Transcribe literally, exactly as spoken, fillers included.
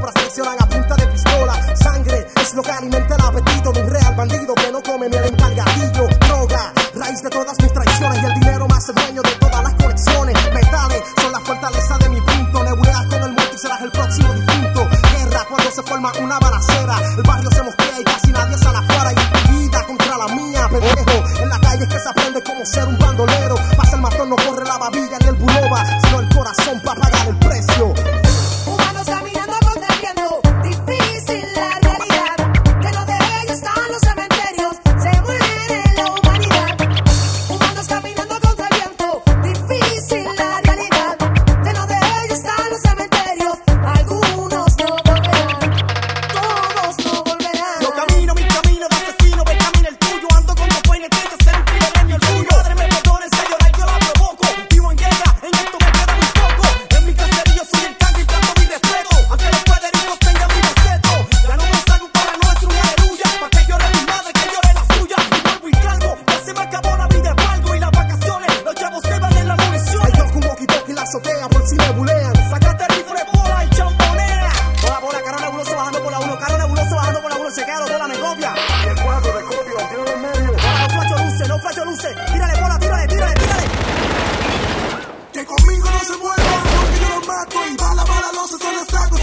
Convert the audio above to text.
cobras traicionan a punta de pistola. Sangre es lo que alimenta el apetito de un real bandido que no come miel en cargadillo. Droga, raíz de todas mis traiciones, y el dinero más el dueño de todas las conexiones. Metales son la fortaleza de mi punto. Nebuleas con el muerto y serás el próximo difunto. Guerra cuando se forma una balacera. El barrio se mosquea y casi nadie sale afuera. Y mi vida contra la mía, pendejo. En la calle es que se aprende cómo ser un bandolero. Pasa el matón, no corre la babilla ni el buloba, sino el corazón para pagar el precio. Humanos caminando contra el viento, difícil la realidad. Que no de ellos están los cementerios, se muere la humanidad. Humanos caminando contra el viento, difícil la realidad. Que no de ellos están los cementerios, algunos no volverán, todos no volverán. Yo camino mi camino de asesino, ve camina el tuyo. Ando con dos en el techo, ser un privilegio el suyo. Padre me perdone, si llorar yo la provoco. Vivo en guerra, en esto me queda muy poco. En mi caserío soy el tanque y planto mi respeto. Aunque los poderosos tengan mi respeto, ya no me salgo para nuestro y aleluya. Pa' que llore mi madre, que llore la suya. Y vuelvo y calvo, ya se me acabó la vida de palgo. Y las vacaciones, los chavos se van en la munición. Ellos con walkie-talkie la azotea por si nebulean. Sácate el rifle, bola y chambonea. Bola, bola, caro nebuloso bajando por la uno. Caro nebuloso bajando por la uno. Se queda, bola me copia. Y el cuadro de copia, tiro en medio. Bola, no flacho luce, no flacho luce. Tírale, bola, tírale, tírale, tírale. Que conmigo no se muevan, porque yo los mato y bala, bala, los se los saco.